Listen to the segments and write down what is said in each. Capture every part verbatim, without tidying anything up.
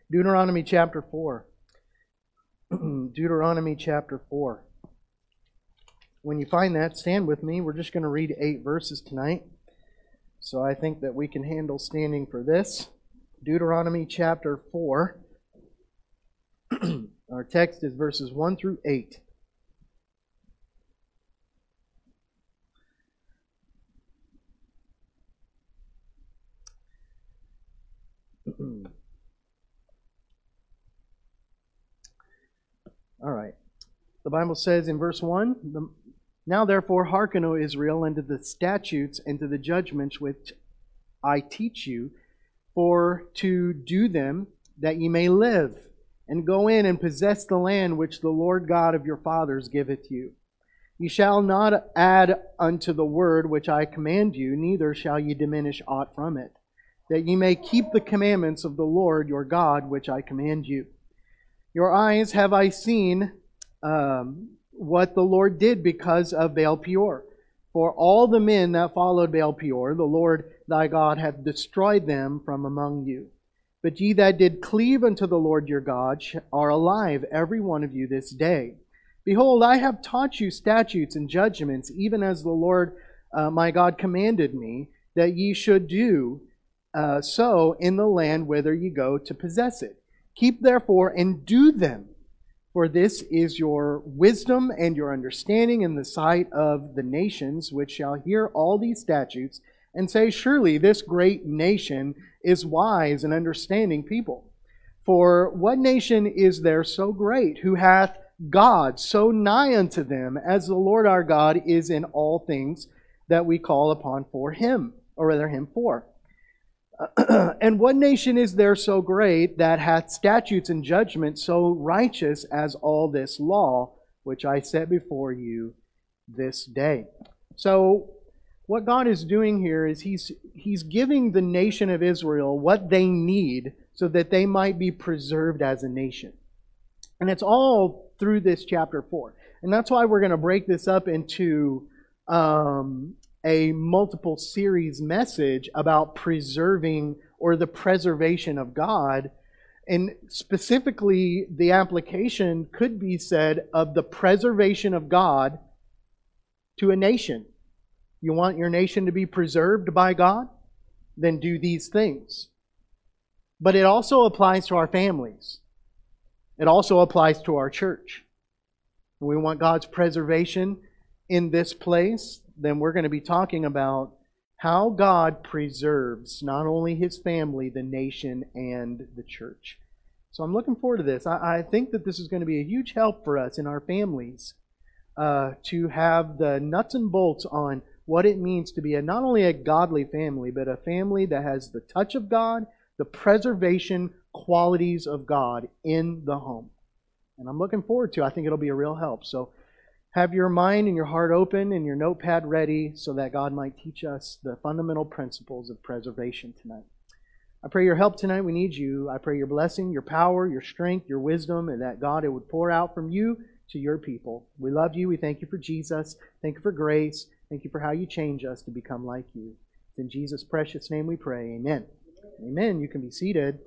Deuteronomy chapter four. Deuteronomy chapter four. When you find that, stand with me. We're just going to read eight verses tonight. So I think that we can handle standing for this. Deuteronomy chapter four. Our text is verses one through eight. All right. The Bible says in verse one, "Now therefore hearken, O Israel, unto the statutes and to the judgments which I teach you, for to do them, that ye may live, and go in and possess the land which the Lord God of your fathers giveth you. Ye shall not add unto the word which I command you, neither shall ye diminish aught from it, that ye may keep the commandments of the Lord your God which I command you. Your eyes have I seen um, what the Lord did because of Baal Peor. For all the men that followed Baal Peor, the Lord thy God hath destroyed them from among you. But ye that did cleave unto the Lord your God are alive, every one of you this day. Behold, I have taught you statutes and judgments, even as the Lord uh, my God commanded me, that ye should do uh, so in the land whither ye go to possess it. Keep therefore and do them, for this is your wisdom and your understanding in the sight of the nations, which shall hear all these statutes, and say, Surely this great nation is wise and understanding people. For what nation is there so great, who hath God so nigh unto them, as the Lord our God is in all things that we call upon for Him, or rather Him for? And what nation is there so great that hath statutes and judgments so righteous as all this law, which I set before you this day?" So, what God is doing here is He's He's giving the nation of Israel what they need so that they might be preserved as a nation. And it's all through this chapter four. And that's why we're going to break this up into um, a multiple series message about preserving or the preservation of God. And specifically, the application could be said of the preservation of God to a nation. You want your nation to be preserved by God? Then do these things. But it also applies to our families. It also applies to our church. We want God's preservation in this place. Then we're going to be talking about how God preserves not only His family, the nation, and the church. So I'm looking forward to this. I, I think that this is going to be a huge help for us in our families uh, to have the nuts and bolts on what it means to be a, not only a godly family, but a family that has the touch of God, the preservation qualities of God in the home. And I'm looking forward to it. I think it'll be a real help. So have your mind and your heart open and your notepad ready so that God might teach us the fundamental principles of preservation tonight. I pray your help tonight. We need you. I pray your blessing, your power, your strength, your wisdom, and that God, it would pour out from you to your people. We love you. We thank you for Jesus. Thank you for grace. Thank you for how you change us to become like you. It's in Jesus' precious name we pray. Amen. Amen. You can be seated.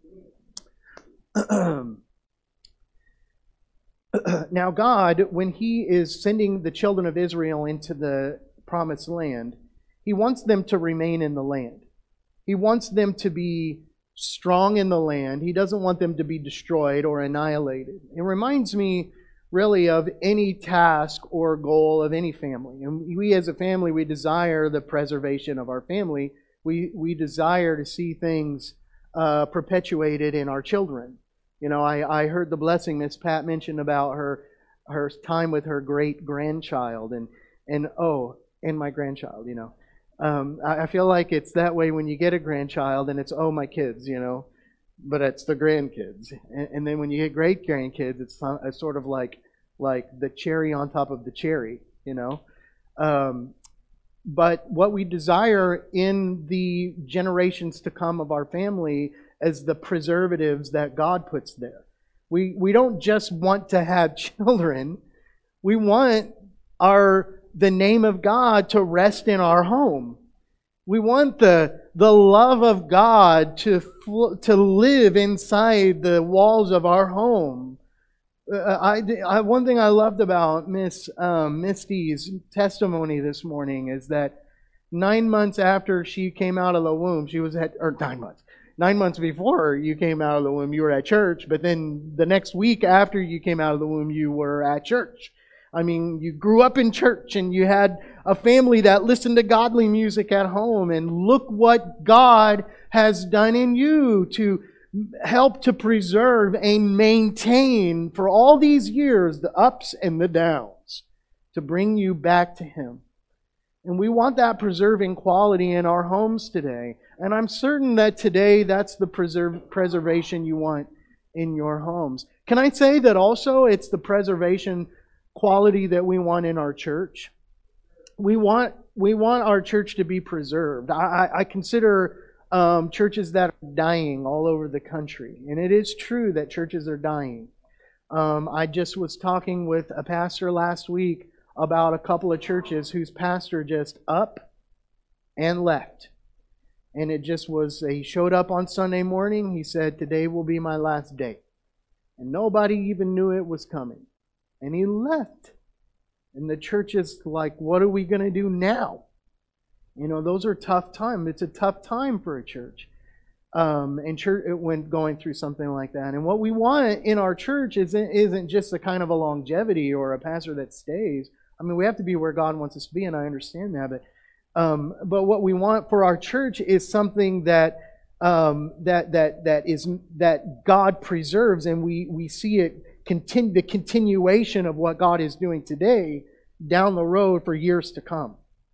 Now God, when He is sending the children of Israel into the promised land, He wants them to remain in the land. He wants them to be strong in the land. He doesn't want them to be destroyed or annihilated. It reminds me really of any task or goal of any family. And we as a family, we desire the preservation of our family. We, we desire to see things uh, perpetuated in our children. You know, I, I heard the blessing Miss Pat mentioned about her her time with her great-grandchild. And, and oh, and my grandchild, you know. Um, I, I feel like it's that way when you get a grandchild and it's, oh, my kids, you know. But it's the grandkids. And, and then when you get great-grandkids, it's, it's sort of like like the cherry on top of the cherry, you know. Um, but what we desire in the generations to come of our family as the preservatives that God puts there. We we don't just want to have children. We want our the name of God to rest in our home. We want the, the love of God to, fl- to live inside the walls of our home. Uh, I, I, one thing I loved about Miss um, Misty's testimony this morning is that nine months after she came out of the womb, she was at, or nine months, nine months before you came out of the womb, you were at church, but then the next week after you came out of the womb, you were at church. I mean, you grew up in church and you had a family that listened to godly music at home, and look what God has done in you to help to preserve and maintain for all these years the ups and the downs to bring you back to Him. And we want that preserving quality in our homes today. And I'm certain that today that's the preserve, preservation you want in your homes. Can I say that also it's the preservation quality that we want in our church? We want we want our church to be preserved. I, I consider um, churches that are dying all over the country. And it is true that churches are dying. Um, I just was talking with a pastor last week about a couple of churches whose pastor just up and left. And it just was, he showed up on Sunday morning. He said, today will be my last day. And nobody even knew it was coming. And he left. And the church is like, what are we going to do now? You know, those are tough times. It's a tough time for a church. Um, and church when going through something like that. And what we want in our church isn't, isn't just a kind of a longevity or a pastor that stays. I mean, we have to be where God wants us to be, and I understand that. But, um, but what we want for our church is something that um, that that that is that God preserves, and we we see it continue the continuation of what God is doing today down the road for years to come.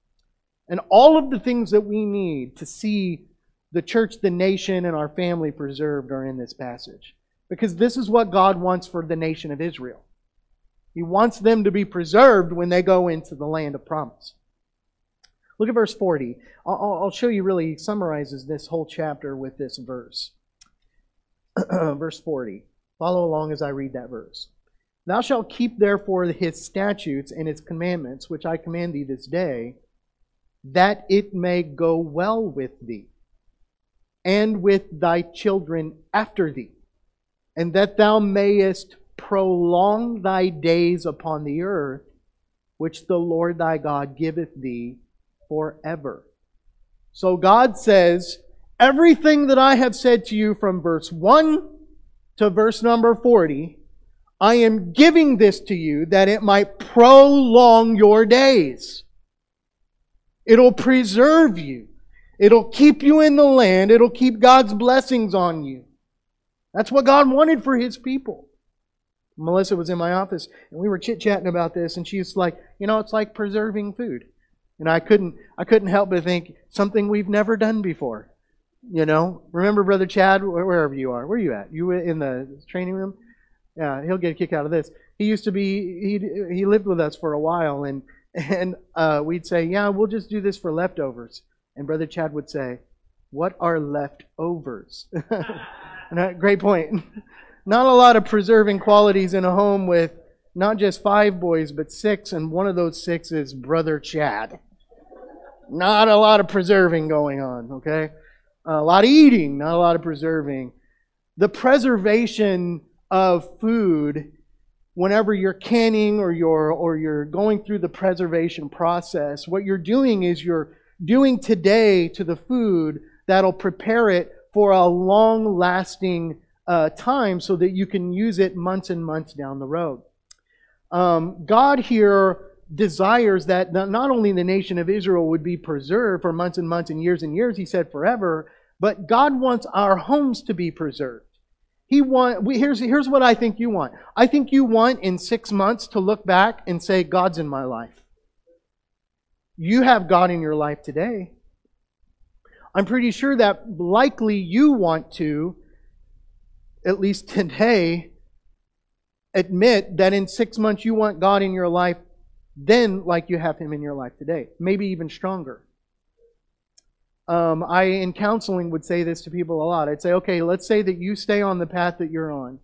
And all of the things that we need to see the church, the nation, and our family preserved are in this passage. Because this is what God wants for the nation of Israel. He wants them to be preserved when they go into the land of promise. Look at verse forty. I'll, I'll show you really, he summarizes this whole chapter with this verse. Verse forty. Follow along as I read that verse. Thou shalt keep therefore His statutes and His commandments, which I command thee this day, that it may go well with thee, and with thy children after thee, and that thou mayest prolong thy days upon the earth, which the Lord thy God giveth thee forever. So God says, everything that I have said to you from verse one to verse number forty, I am giving this to you that it might prolong your days. It'll preserve you. It'll keep you in the land. It'll keep God's blessings on you. That's what God wanted for His people. Melissa was in my office and we were chit-chatting about this, and she's like, you know, it's like preserving food. And I couldn't I couldn't help but think, something we've never done before. You know, remember Brother Chad, wherever you are. Where are you at? You in the training room? Yeah, he'll get a kick out of this. He used to be, he he lived with us for a while, and and uh, we'd say, yeah, we'll just do this for leftovers. And Brother Chad would say, what are leftovers? Great point. Not a lot of preserving qualities in a home with not just five boys, but six, and one of those six is Brother Chad. Not a lot of preserving going on, okay? A lot of eating, not a lot of preserving. The preservation of food, whenever you're canning or you're or you're going through the preservation process, what you're doing is you're doing today to the food that'll prepare it for a long-lasting uh, time so that you can use it months and months down the road. Um, God here desires that not only the nation of Israel would be preserved for months and months and years and years, He said forever, but God wants our homes to be preserved. He want, we, here's, here's what I think you want. I think you want in six months to look back and say, God's in my life. You have God in your life today. I'm pretty sure that likely you want to, at least today, admit that in six months you want God in your life then like you have Him in your life today. Maybe even stronger. Um, I, in counseling, would say this to people a lot. I'd say, okay, let's say that you stay on the path that you're on.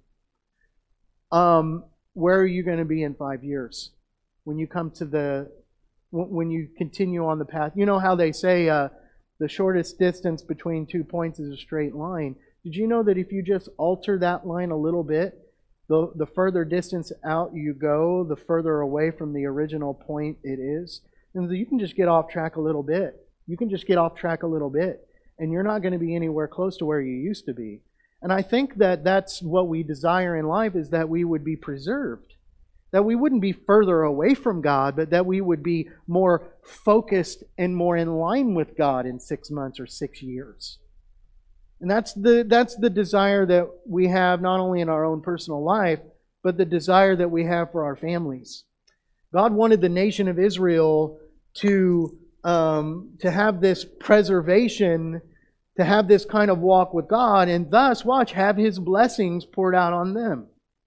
Um, where are you going to be in five years? When you come to the, when you continue on the path. You know how they say, uh, the shortest distance between two points is a straight line. Did you know that if you just alter that line a little bit, the, the further distance out you go, the further away from the original point it is? And you can just get off track a little bit. You can just get off track a little bit, and you're not going to be anywhere close to where you used to be. And I think that that's what we desire in life, is that we would be preserved. That we wouldn't be further away from God, but that we would be more focused and more in line with God in six months or six years. And that's the, that's the desire that we have not only in our own personal life, but the desire that we have for our families. God wanted the nation of Israel to, um, to have this preservation, to have this kind of walk with God, and thus, watch, have His blessings poured out on them.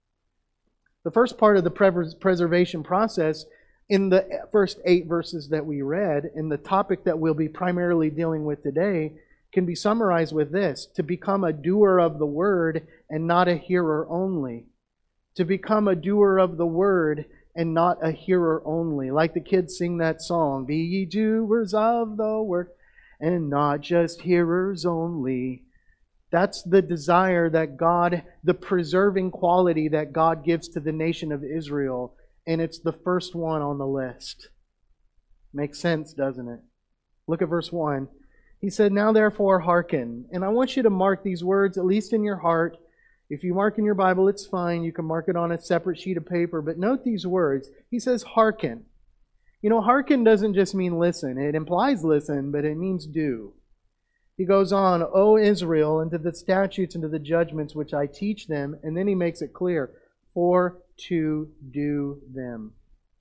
The first part of the preservation process, in the first eight verses that we read, and the topic that we'll be primarily dealing with today, can be summarized with this: to become a doer of the word and not a hearer only. To become a doer of the word and not a hearer only. Like the kids sing that song, "Be ye doers of the word and not just hearers only." That's the desire that God, the preserving quality that God gives to the nation of Israel. And it's the first one on the list. Makes sense, doesn't it? Look at verse one. He said, "Now therefore hearken." And I want you to mark these words, at least in your heart. If you mark in your Bible, it's fine. You can mark it on a separate sheet of paper. But note these words. He says, hearken. You know, hearken doesn't just mean listen. It implies listen, but it means do. He goes on, "O Israel, into the statutes and to the judgments which I teach them." And then he makes it clear, "for to do them."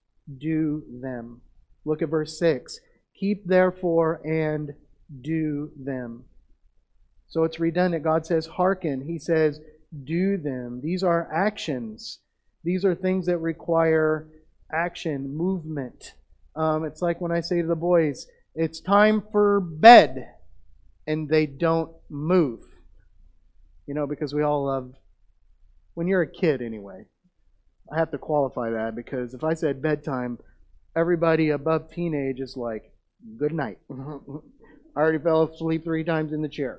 Do them. Look at verse six. "Keep therefore and do them." So it's redundant. God says, hearken. He says, do them. These are actions. These are things that require action, movement. Um, it's like when I say to the boys, "It's time for bed," and they don't move. You know, because we all love, when you're a kid anyway, I have to qualify that, because if I said bedtime, everybody above teenage is like, good night. I already fell asleep three times in the chair.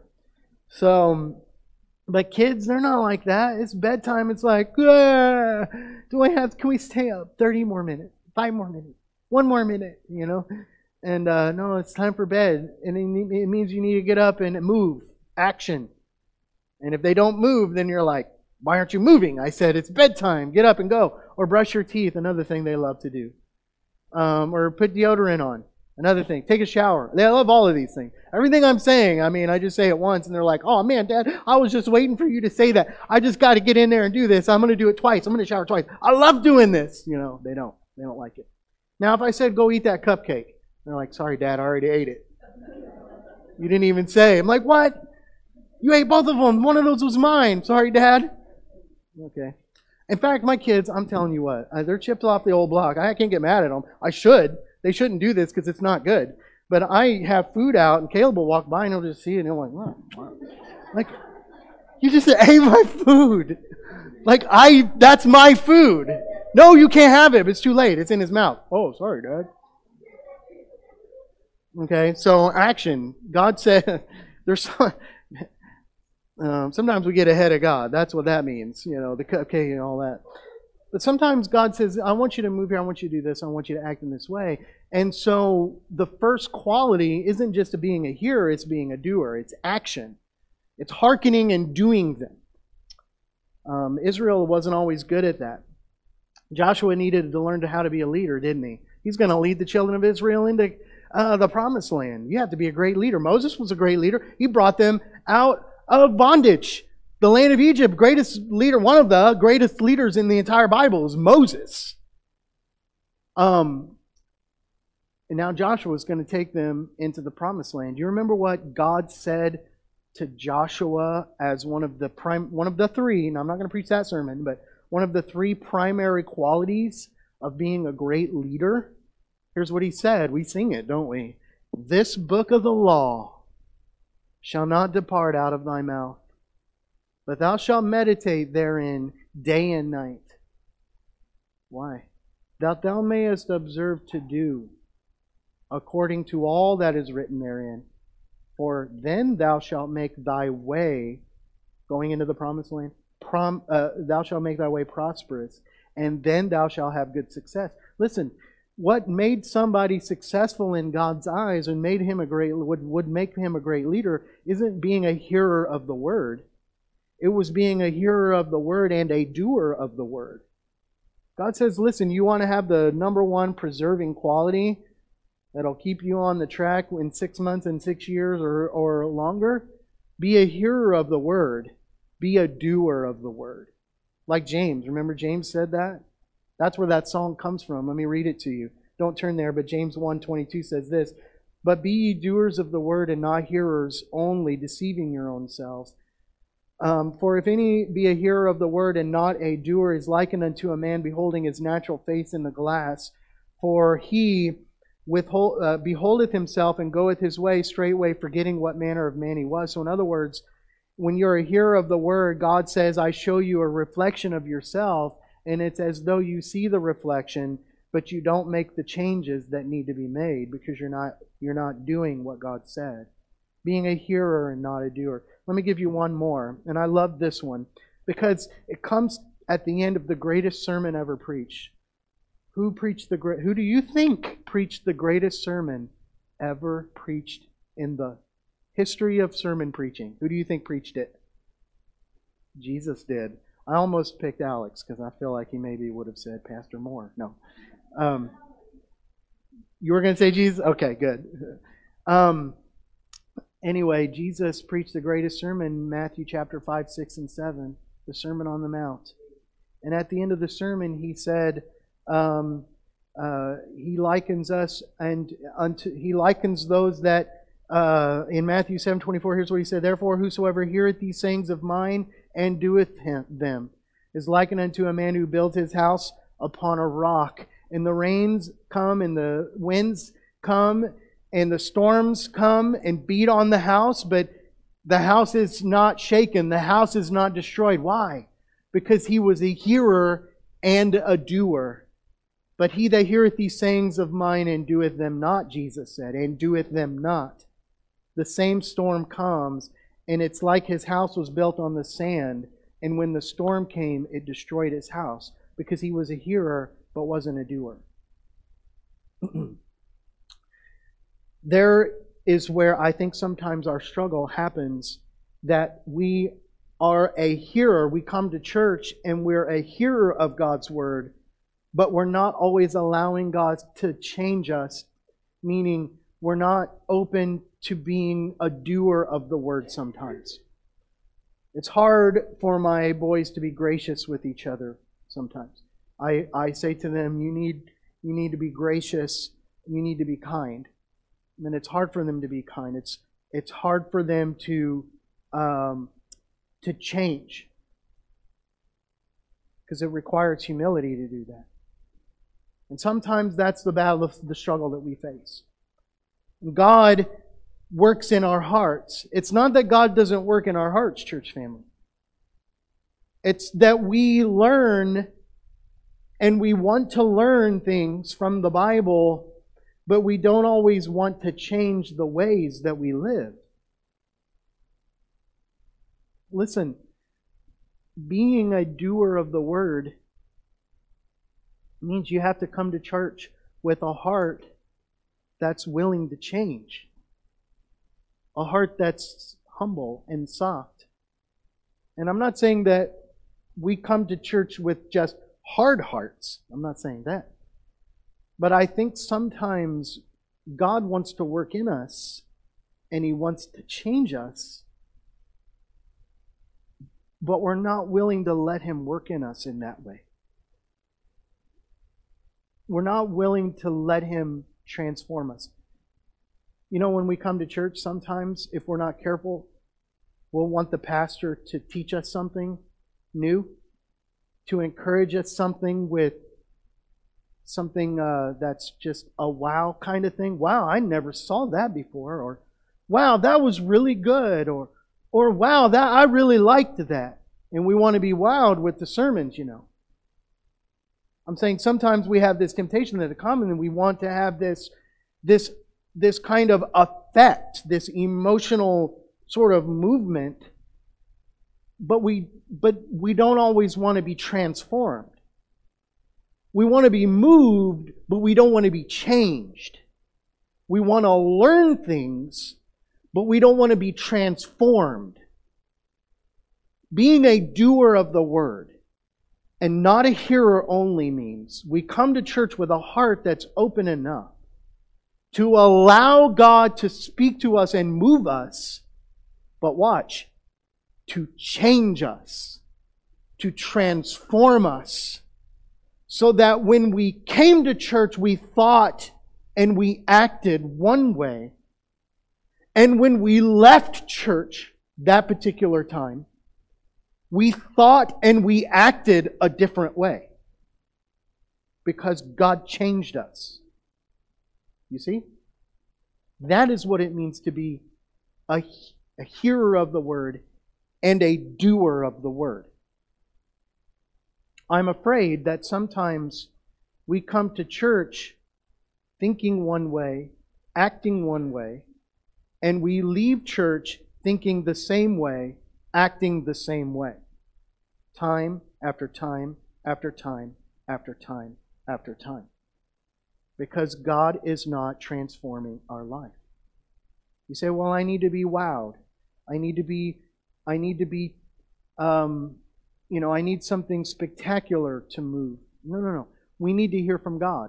So, but kids, they're not like that. It's bedtime. It's like, ah, do I have, can we stay up thirty more minutes, five more minutes, one more minute, you know? And uh, no, it's time for bed. And it means you need to get up and move. Action. And if they don't move, then you're like, why aren't you moving? I said, it's bedtime. Get up and go. Or brush your teeth, another thing they love to do. Um, or put deodorant on, another thing. Take a shower. They love all of these things. Everything I'm saying, I mean, I just say it once and they're like, oh man, Dad, I was just waiting for you to say that. I just got to get in there and do this. I'm going to do it twice. I'm going to shower twice. I love doing this. You know, they don't. They don't like it. Now, if I said, go eat that cupcake, they're like, sorry, Dad, I already ate it. You didn't even say. I'm like, what? You ate both of them. One of those was mine. Sorry, Dad. Okay. In fact, my kids, I'm telling you what, they're chipped off the old block. I can't get mad at them. I should. They shouldn't do this because it's not good. But I have food out, and Caleb will walk by, and he'll just see it, and he'll like, oh. Like, you just ate my food. Like, I, that's my food. No, you can't have it. It's too late. It's in his mouth. Oh, sorry, Dad. Okay, so action. God said, there's some, um, sometimes we get ahead of God. That's what that means, you know, the cupcake and all that. But sometimes God says, I want you to move here, I want you to do this, I want you to act in this way. And so the first quality isn't just being a hearer, it's being a doer. It's action. It's hearkening and doing them. Um, Israel wasn't always good at that. Joshua needed to learn how to be a leader, didn't he? He's going to lead the children of Israel into uh, the promised land. You have to be a great leader. Moses was a great leader. He brought them out of bondage. The land of Egypt, greatest leader, one of the greatest leaders in the entire Bible is Moses. Um, and now Joshua is going to take them into the promised land. Do you remember what God said to Joshua as one of the prime, one of the three, and I'm not going to preach that sermon, but one of the three primary qualities of being a great leader? Here's what he said. We sing it, don't we? This book of the law shall not depart out of thy mouth, but thou shalt meditate therein day and night. Why? That thou mayest observe to do according to all that is written therein. For then thou shalt make thy way, going into the promised land, prom, uh, thou shalt make thy way prosperous, and then thou shalt have good success. Listen, what made somebody successful in God's eyes and made him a great would, would make him a great leader isn't being a hearer of the word. It was being a hearer of the word and a doer of the word. God says, listen, you want to have the number one preserving quality that'll keep you on the track in six months and six years or, or longer? Be a hearer of the word. Be a doer of the word. Like James. Remember James said that? That's where that song comes from. Let me read it to you. Don't turn there, but James one twenty-two says this, But be ye doers of the word and not hearers only, deceiving your own selves. Um, For if any be a hearer of the word and not a doer, is likened unto a man beholding his natural face in the glass. For he withhold, uh, beholdeth himself and goeth his way straightway, forgetting what manner of man he was. So in other words, when you're a hearer of the word, God says, I show you a reflection of yourself, and it's as though you see the reflection, but you don't make the changes that need to be made because you're not you're not doing what God said. Being a hearer and not a doer. Let me give you one more, and I love this one because it comes at the end of the greatest sermon ever preached. Who preached the great? Who do you think preached the greatest sermon ever preached in the history of sermon preaching? Who do you think preached it? Jesus did. I almost picked Alex because I feel like he maybe would have said Pastor Moore. No. Um, you were going to say Jesus? Okay, good. Um, anyway, Jesus preached the greatest sermon in Matthew chapter five, six, and seven, the Sermon on the Mount. And at the end of the sermon, he said, um, uh, he likens us and unto he likens those that uh, in Matthew seven twenty-four. Here's what he said: Therefore, whosoever heareth these sayings of mine and doeth him, them is likened unto a man who built his house upon a rock. And the rains come and the winds come and the storms come and beat on the house, but the house is not shaken. The house is not destroyed. Why? Because he was a hearer and a doer. But he that heareth these sayings of mine and doeth them not, Jesus said, and doeth them not, the same storm comes, and it's like his house was built on the sand, and when the storm came, it destroyed his house, because he was a hearer but wasn't a doer. There is where I think sometimes our struggle happens, that we are a hearer. We come to church and we're a hearer of God's Word, but we're not always allowing God to change us, meaning we're not open to being a doer of the Word sometimes. It's hard for my boys to be gracious with each other sometimes. I, I say to them, you need, you need to be gracious, you need to be kind. And it's hard for them to be kind. It's, it's hard for them to, um, to change, because it requires humility to do that. And sometimes that's the battle of the struggle that we face. God works in our hearts. It's not that God doesn't work in our hearts, church family. It's that we learn and we want to learn things from the Bible, but we don't always want to change the ways that we live. Listen, being a doer of the Word means you have to come to church with a heart that's willing to change. A heart that's humble and soft. And I'm not saying that we come to church with just hard hearts. I'm not saying that. But I think sometimes God wants to work in us and He wants to change us, but we're not willing to let Him work in us in that way. We're not willing to let Him transform us. You know, when we come to church, sometimes, if we're not careful, we'll want the pastor to teach us something new, to encourage us something with something uh, that's just a wow kind of thing. Wow, I never saw that before. Or, wow, that was really good. Or, or wow, that I really liked that. And we want to be wowed with the sermons, you know. I'm saying sometimes we have this temptation that is common, and we want to have this, this, this kind of affect, this emotional sort of movement, but we but we don't always want to be transformed. We want to be moved, but we don't want to be changed. We want to learn things, but we don't want to be transformed. Being a doer of the word and not a hearer only means we come to church with a heart that's open enough to allow God to speak to us and move us, but watch, to change us, to transform us, so that when we came to church, we thought and we acted one way, and when we left church that particular time, we thought and we acted a different way, because God changed us. You see? That is what it means to be a, a hearer of the word and a doer of the word. I'm afraid that sometimes we come to church thinking one way, acting one way, and we leave church thinking the same way, acting the same way. Time after time after time after time after time. Because God is not transforming our life. You say, well, I need to be wowed. I need to be, I need to be, um, you know, I need something spectacular to move. No, no, no. We need to hear from God.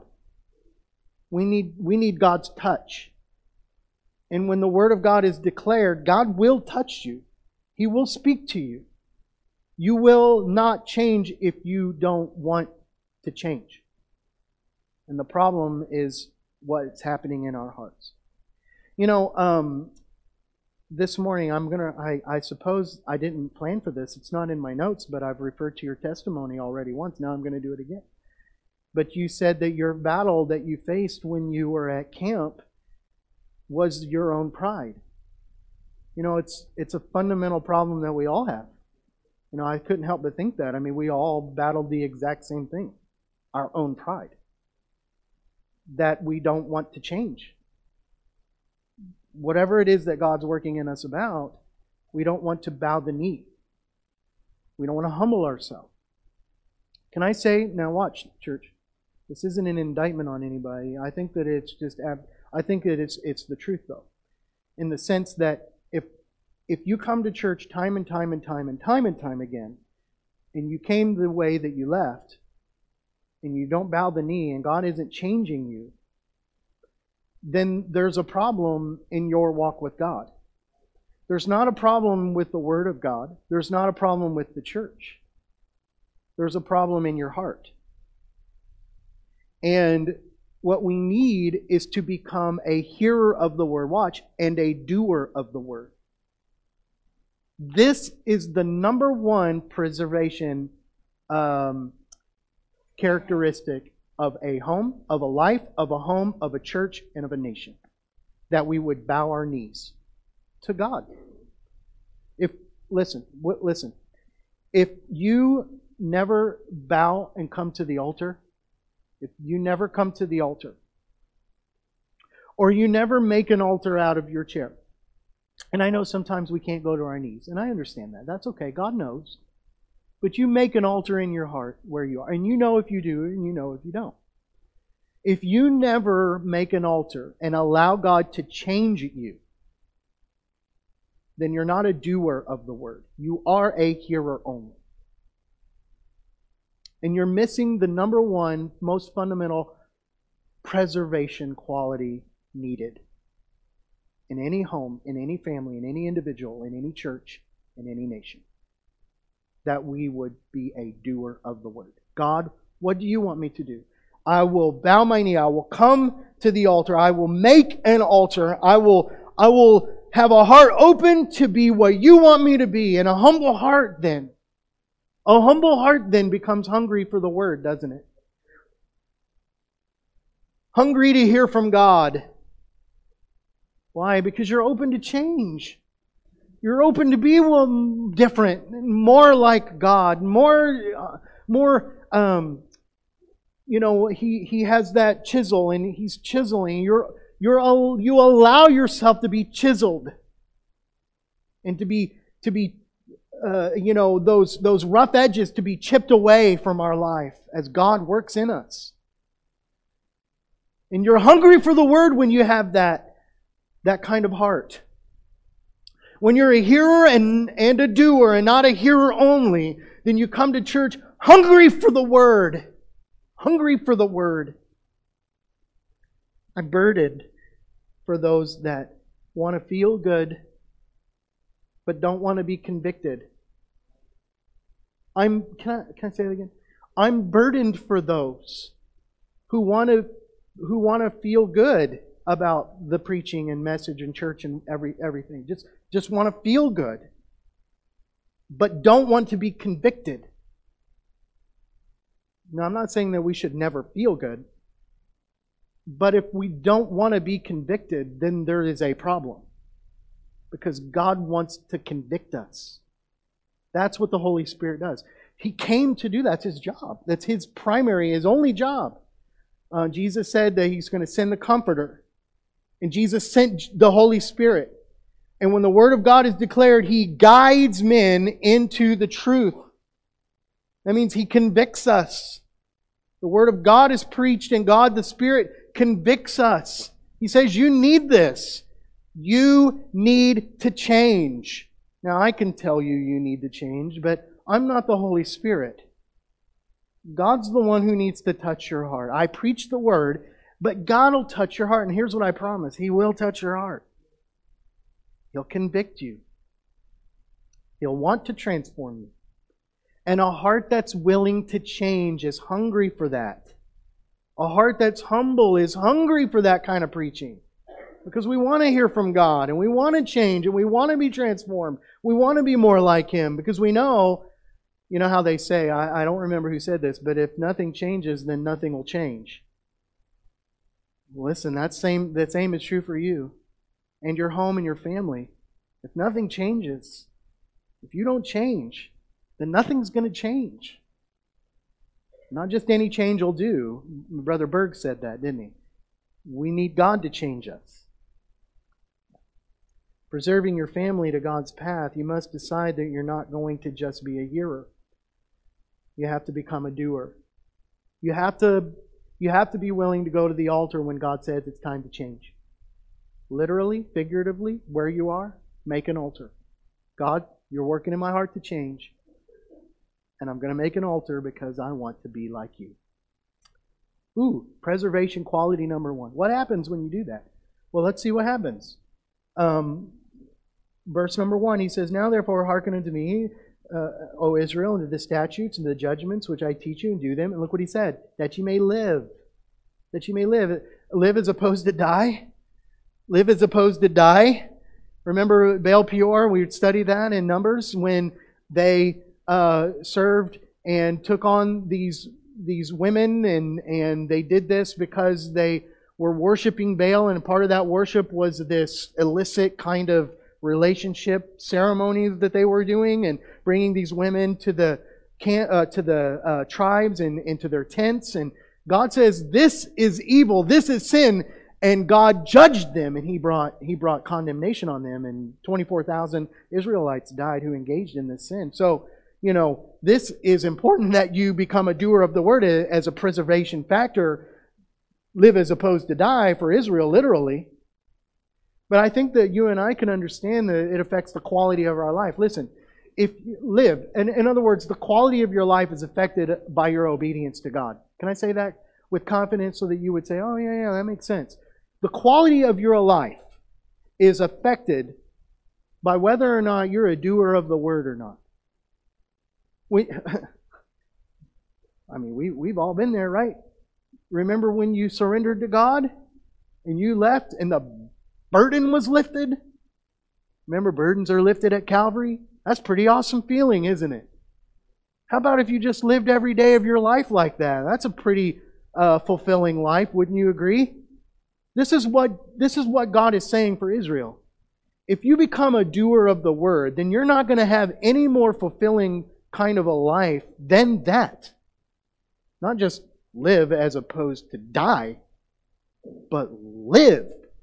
We need, we need God's touch. And when the Word of God is declared, God will touch you. He will speak to you. You will not change if you don't want to change. And the problem is what's happening in our hearts. You know, um, this morning I'm going to, I, I suppose I didn't plan for this. It's not in my notes, but I've referred to your testimony already once. Now I'm going to do it again. But you said that your battle that you faced when you were at camp was your own pride. You know, it's it's a fundamental problem that we all have. You know, I couldn't help but think that. I mean, we all battled the exact same thing. Our own pride. That we don't want to change. Whatever it is that God's working in us about, we don't want to bow the knee. We don't want to humble ourselves. Can I say, now watch, church, this isn't an indictment on anybody. I think that it's just, I think that it's it's the truth though. In the sense that if if you come to church time and time and time and time and time again, and you came the way that you left, and you don't bow the knee, and God isn't changing you, then there's a problem in your walk with God. There's not a problem with the Word of God. There's not a problem with the church. There's a problem in your heart. And what we need is to become a hearer of the Word, watch, and a doer of the Word. This is the number one preservation um, characteristic of a home, of a life, of a home, of a church, and of a nation. That we would bow our knees to God. If listen, w- listen. If you never bow and come to the altar, if you never come to the altar, or you never make an altar out of your chair, and I know sometimes we can't go to our knees, and I understand that. That's okay. God knows. But you make an altar in your heart where you are. And you know if you do, and you know if you don't. If you never make an altar and allow God to change you, then you're not a doer of the Word. You are a hearer only. And you're missing the number one, most fundamental preservation quality needed in any home, in any family, in any individual, in any church, in any nation. That we would be a doer of the Word. God, what do you want me to do? I will bow my knee. I will come to the altar. I will make an altar. I will, I will have a heart open to be what you want me to be. And a humble heart then. A humble heart then becomes hungry for the Word, doesn't it? Hungry to hear from God. Why? Because you're open to change. You're open to be well, different, more like God, more, uh, more. Um, you know, he he has that chisel and he's chiseling. You're You're, you allow yourself to be chiseled and to be, to be uh, you know, those, those rough edges to be chipped away from our life as God works in us. And you're hungry for the Word when you have that, that kind of heart. When you're a hearer and, and a doer and not a hearer only, then you come to church hungry for the Word. Hungry for the Word. I'm burdened for those that want to feel good but don't want to be convicted. I'm can I can I say it again? I'm burdened for those who want to who want to feel good about the preaching and message and church and every everything. Just just want to feel good, but don't want to be convicted. Now, I'm not saying that we should never feel good, but if we don't want to be convicted, then there is a problem. Because God wants to convict us. That's what the Holy Spirit does. He came to do that. That's His job. That's His primary, His only job. Uh, Jesus said that He's going to send the Comforter. And Jesus sent the Holy Spirit. And when the Word of God is declared, He guides men into the truth. That means He convicts us. The Word of God is preached and God the Spirit convicts us. He says, you need this. You need to change. Now, I can tell you you need to change, but I'm not the Holy Spirit. God's the one who needs to touch your heart. I preach the Word, but God will touch your heart. And here's what I promise. He will touch your heart. He'll convict you. He'll want to transform you. And a heart that's willing to change is hungry for that. A heart that's humble is hungry for that kind of preaching. Because we want to hear from God, and we want to change, and we want to be transformed. We want to be more like Him, because we know, you know how they say, I, I don't remember who said this, but if nothing changes, then nothing will change. Listen, that same, that same is true for you and your home and your family. If nothing changes, if you don't change, then nothing's going to change. Not just any change will do. Brother Berg said that, didn't he? We need God to change us. Preserving your family to God's path, you must decide that you're not going to just be a hearer. You have to become a doer. You have to, you have to be willing to go to the altar when God says it's time to change. Literally, figuratively, where you are, make an altar. God, you're working in my heart to change. And I'm going to make an altar because I want to be like you. Ooh, preservation quality number one. What happens when you do that? Well, let's see what happens. Um, verse number one, he says, now therefore hearken unto me, uh, O Israel, unto the statutes and the judgments which I teach you, and do them. And look what he said, that you may live. That you may live. Live as opposed to die. Live as opposed to die. Remember Baal Peor? We would study that in Numbers when they uh, served and took on these these women, and, and they did this because they were worshiping Baal, and part of that worship was this illicit kind of relationship ceremonies that they were doing, and bringing these women to the can, uh, to the uh, tribes and into their tents. And God says, this is evil, this is sin, and God judged them, and He brought He brought condemnation on them, and twenty-four thousand Israelites died who engaged in this sin. So, you know, this is important that you become a doer of the Word as a preservation factor. Live as opposed to die for Israel, literally. But I think that you and I can understand that it affects the quality of our life. Listen, if you live, and in other words, the quality of your life is affected by your obedience to God. Can I say that with confidence so that you would say, oh, yeah, yeah, that makes sense. The quality of your life is affected by whether or not you're a doer of the Word or not. We, I mean, we, we've all been there, right? Remember when you surrendered to God and you left and the burden was lifted? Remember, burdens are lifted at Calvary? That's a pretty awesome feeling, isn't it? How about if you just lived every day of your life like that? That's a pretty uh, fulfilling life, wouldn't you agree? This is what this is what God is saying for Israel. If you become a doer of the Word, then you're not going to have any more fulfilling kind of a life than that. Not just live as opposed to die, but live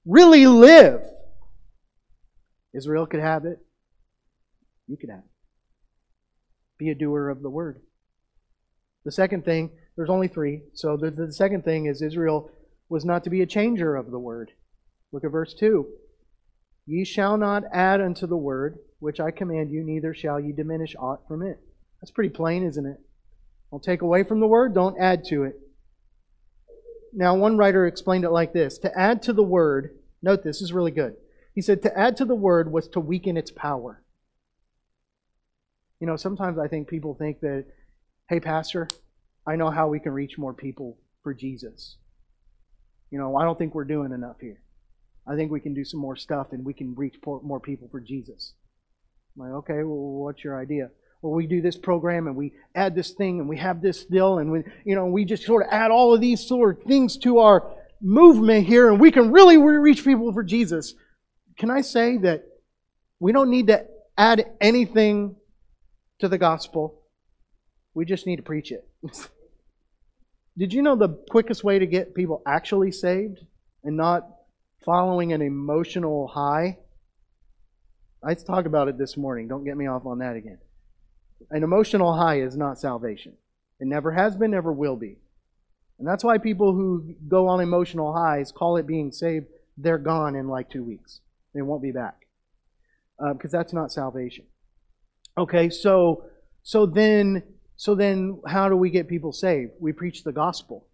really live. Israel could have it. You could have it. Be a doer of the word. The second thing, there's only three. So the, the second thing is Israel was not to be a changer of the word. Look at verse two. Ye shall not add unto the word which I command you, neither shall ye diminish aught from it. That's pretty plain, isn't it? Don't take away from the word, don't add to it. Now, one writer explained it like this. To add to the word, note this is really good. He said to add to the word was to weaken its power. You know, sometimes I think people think that, hey, Pastor, I know how we can reach more people for Jesus. You know, I don't think we're doing enough here. I think we can do some more stuff and we can reach more people for Jesus. I'm like, okay, well, what's your idea? Well, we do this program and we add this thing and we have this deal and we, you know, we just sort of add all of these sort of things to our movement here and we can really reach people for Jesus. Can I say that we don't need to add anything to the gospel? We just need to preach it. Did you know the quickest way to get people actually saved and not following an emotional high? I talked about it this morning. Don't get me off on that again. An emotional high is not salvation. It never has been, never will be. And that's why people who go on emotional highs call it being saved. They're gone in like two weeks. They won't be back. Uh, because that's not salvation. Okay, so so then so then how do we get people saved? We preach the gospel.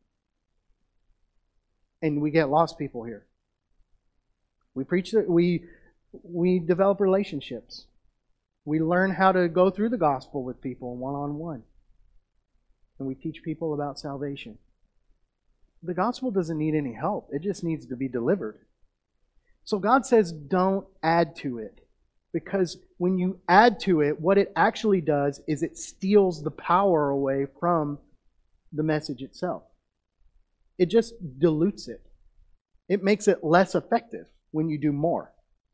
And we get lost people here. We preach the, we we develop relationships. We learn how to go through the gospel with people one-on-one. And we teach people about salvation. The gospel doesn't need any help. It just needs to be delivered. So God says don't add to it. Because when you add to it, what it actually does is it steals the power away from the message itself. It just dilutes it. It makes it less effective when you do more.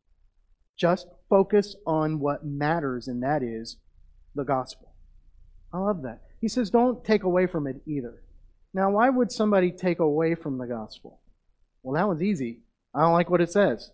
Just focus on what matters, and that is the gospel. I love that. He says don't take away from it either. Now, why would somebody take away from the gospel? Well, that one's easy. I don't like what it says.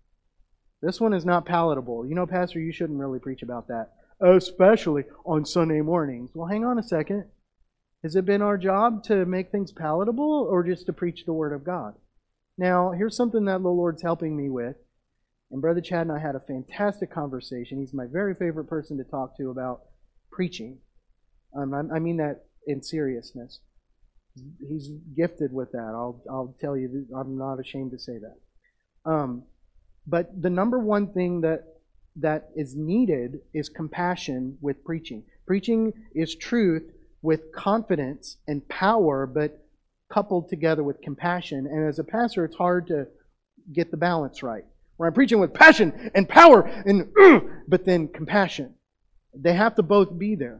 This one is not palatable. You know, Pastor, you shouldn't really preach about that, especially on Sunday mornings. Well, hang on a second. Has it been our job to make things palatable or just to preach the Word of God? Now, here's something that the Lord's helping me with. And Brother Chad and I had a fantastic conversation. He's my very favorite person to talk to about preaching. Um, I, I mean that in seriousness. He's gifted with that. I'll I'll tell you, I'm not ashamed to say that. Um, but the number one thing that that is needed is compassion with preaching. Preaching is truth with confidence and power, but coupled together with compassion. And as a pastor, it's hard to get the balance right. Where I'm preaching with passion and power, and uh, but then compassion. They have to both be there.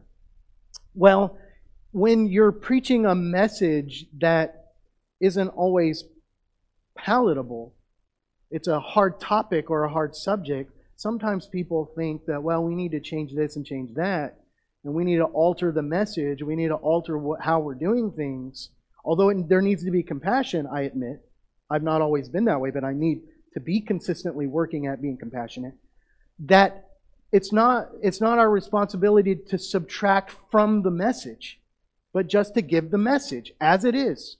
Well, when you're preaching a message that isn't always palatable, it's a hard topic or a hard subject, sometimes people think that, well, we need to change this and change that, and we need to alter the message, we need to alter what, how we're doing things. Although it, there needs to be compassion, I admit. I've not always been that way, but I need to be consistently working at being compassionate. That it's not, it's not our responsibility to subtract from the message, but just to give the message as it is.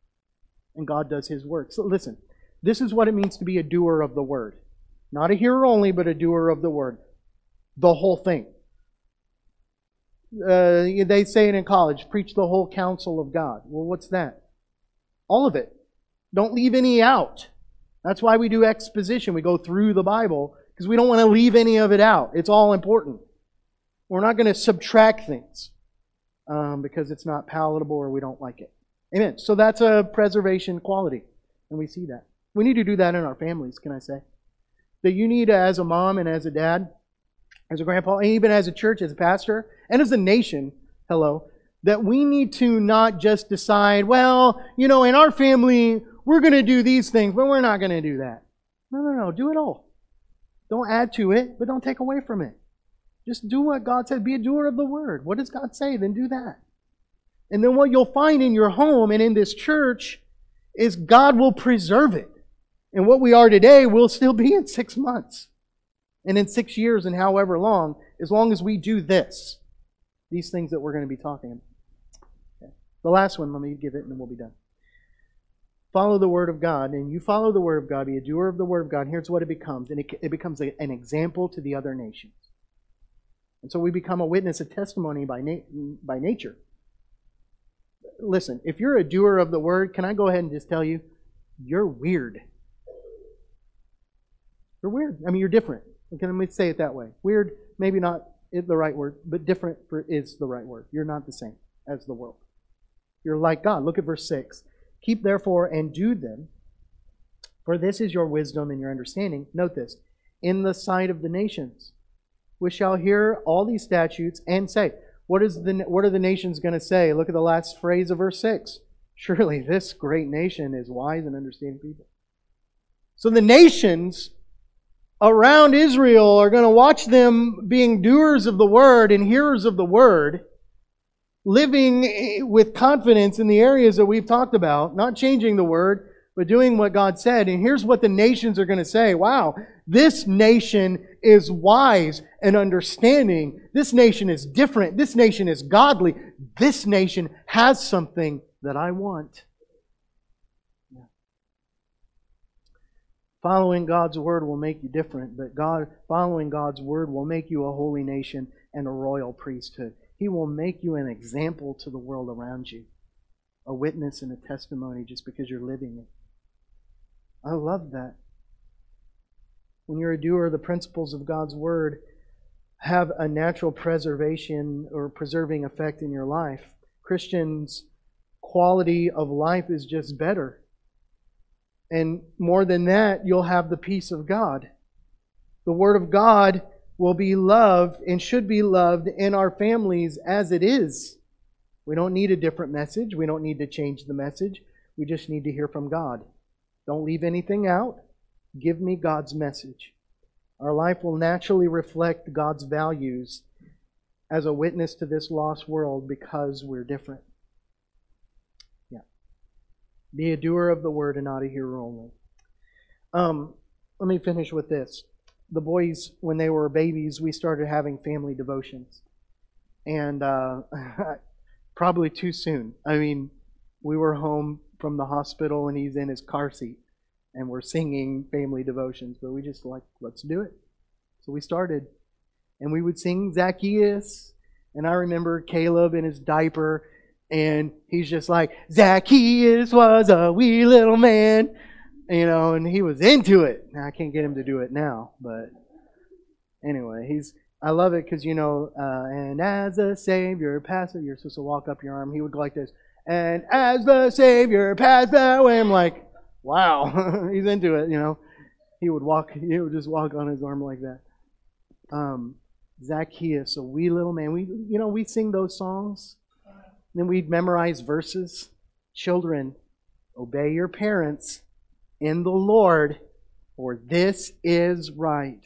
And God does His work. So listen, this is what it means to be a doer of the Word. Not a hearer only, but a doer of the Word. The whole thing. Uh, they say it in college, preach the whole counsel of God. Well, what's that? All of it. Don't leave any out. That's why we do exposition. We go through the Bible, because we don't want to leave any of it out. It's all important. We're not going to subtract things um, because it's not palatable or we don't like it. Amen. So that's a preservation quality. And we see that. We need to do that in our families, can I say? That you need, as a mom and as a dad, as a grandpa, and even as a church, as a pastor, and as a nation, hello, that we need to not just decide, well, you know, in our family, we're going to do these things, but we're not going to do that. No, no, no. Do it all. Don't add to it, but don't take away from it. Just do what God said. Be a doer of the Word. What does God say? Then do that. And then what you'll find in your home and in this church is God will preserve it. And what we are today will still be in six months. And in six years and however long, as long as we do this. These things that we're going to be talking about. Okay. The last one, let me give it and then we'll be done. Follow the Word of God, and you follow the Word of God, be a doer of the Word of God. Here's what it becomes, and it, it becomes a, an example to the other nations. And so we become a witness, a testimony by, na- by nature. Listen, if you're a doer of the Word, can I go ahead and just tell you, you're weird. You're weird. I mean, you're different. Okay, let me say it that way. Weird, maybe not the right word, but different is the right word. You're not the same as the world. You're like God. Look at verse six. Keep therefore and do them, for this is your wisdom and your understanding. Note this, in the sight of the nations, which shall hear all these statutes and say, what is the what are the nations going to say? Look at the last phrase of verse six. Surely this great nation is wise and understanding people. So the nations around Israel are going to watch them being doers of the word and hearers of the word, living with confidence in the areas that we've talked about, not changing the word, but doing what God said. And here's what the nations are going to say. Wow, this nation is wise and understanding. This nation is different. This nation is godly. This nation has something that I want. Following God's word will make you different, but God, following God's word will make you a holy nation and a royal priesthood. He will make you an example to the world around you, a witness and a testimony just because you're living it. I love that. When you're a doer, the principles of God's word have a natural preservation or preserving effect in your life. Christians' quality of life is just better. And more than that, you'll have the peace of God. The Word of God will be loved and should be loved in our families as it is. We don't need a different message. We don't need to change the message. We just need to hear from God. Don't leave anything out. Give me God's message. Our life will naturally reflect God's values as a witness to this lost world because we're different. Be a doer of the word and not a hearer only. Um, let me finish with this. The boys, when they were babies, we started having family devotions. And uh, probably too soon. I mean, we were home from the hospital and he's in his car seat. And we're singing family devotions. But we just like, let's do it. So we started. And we would sing Zacchaeus. And I remember Caleb in his diaper. And he's just like, Zacchaeus was a wee little man. You know, and he was into it. Now, I can't get him to do it now. But anyway, he's. I love it because, you know, uh, and as the Savior passed, you're supposed to walk up your arm. He would go like this. And as the Savior passed that way, I'm like, wow, he's into it, you know. He would walk, he would just walk on his arm like that. Um, Zacchaeus, a wee little man. We, you know, we sing those songs. Then we'd memorize verses. Children, obey your parents in the Lord, for this is right.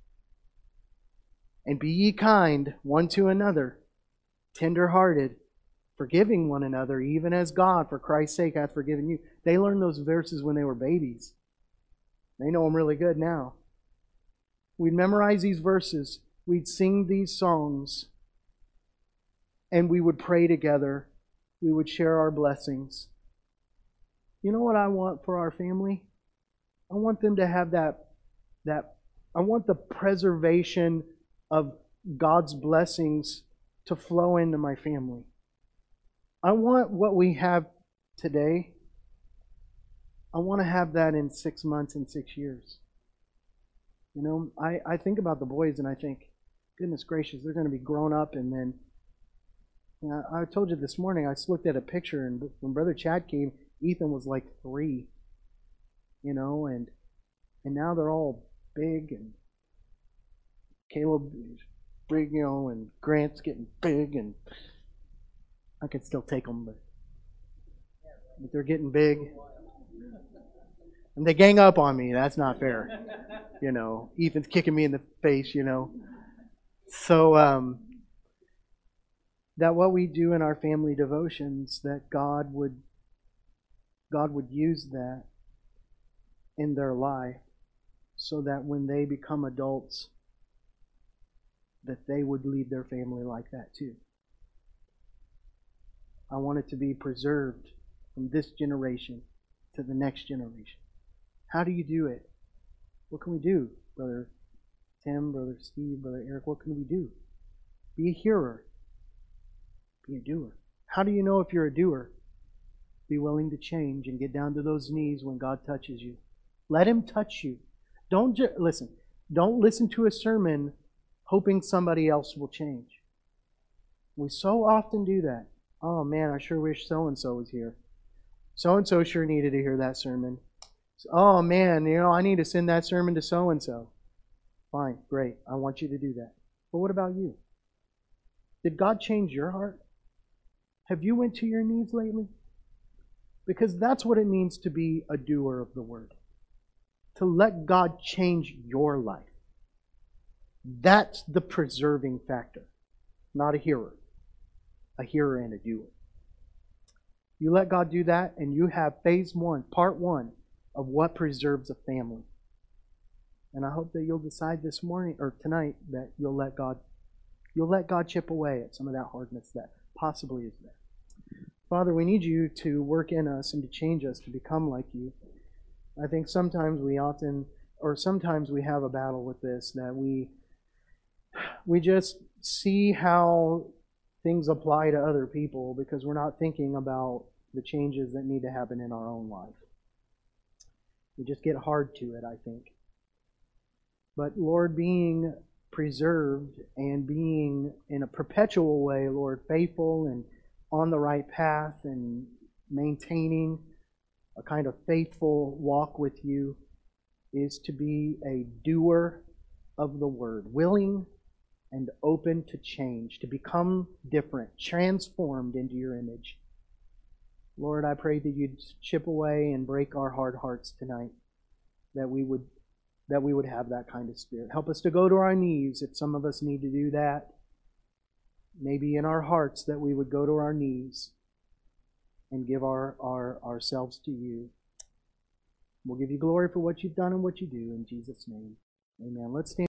And be ye kind one to another, tender-hearted, forgiving one another, even as God, for Christ's sake, hath forgiven you. They learned those verses when they were babies. They know them really good now. We'd memorize these verses. We'd sing these songs. And we would pray together. We would share our blessings. You know what I want for our family? I want them to have that, that I want the preservation of God's blessings to flow into my family. I want what we have today. I want to have that in six months and six years. You know, I, I think about the boys and I think, goodness gracious, they're going to be grown up and then You know, I told you this morning, I just looked at a picture, and when Brother Chad came, Ethan was like three, you know, and and now they're all big, and Caleb is big, you know, and Grant's getting big, and I could still take them, but, but they're getting big. And they gang up on me. That's not fair. You know, Ethan's kicking me in the face, you know. So, um... that what we do in our family devotions, that God would God would use that in their life so that when they become adults, that they would lead their family like that too. I want it to be preserved from this generation to the next generation. How do you do it? What can we do, Brother Tim, Brother Steve, Brother Eric? What can we do? Be a hearer. Be a doer. How do you know if you're a doer? Be willing to change and get down to those knees when God touches you. Let Him touch you. Don't ju- listen. Don't listen to a sermon hoping somebody else will change. We so often do that. Oh man, I sure wish so-and-so was here. So-and-so sure needed to hear that sermon. Oh man, you know, I need to send that sermon to so-and-so. Fine, great. I want you to do that. But what about you? Did God change your heart? Have you went to your knees lately? Because that's what it means to be a doer of the Word. To let God change your life. That's the preserving factor. Not a hearer. A hearer and a doer. You let God do that and you have phase one, part one of what preserves a family. And I hope that you'll decide this morning or tonight that you'll let God you'll let God chip away at some of that hardness that possibly is there. Father, we need you to work in us and to change us to become like you. I think sometimes we often, or sometimes we have a battle with this, that we we just see how things apply to other people because we're not thinking about the changes that need to happen in our own life. We just get hard to it, I think. But Lord, being preserved and being in a perpetual way, Lord, faithful and on the right path and maintaining a kind of faithful walk with you is to be a doer of the Word, willing and open to change, to become different, transformed into your image. Lord, I pray that you'd chip away and break our hard hearts tonight, that we would that we would have that kind of spirit. Help us to go to our knees if some of us need to do that. Maybe in our hearts that we would go to our knees and give our, our ourselves to you. We'll give you glory for what you've done and what you do in Jesus' name. Amen. Let's stand.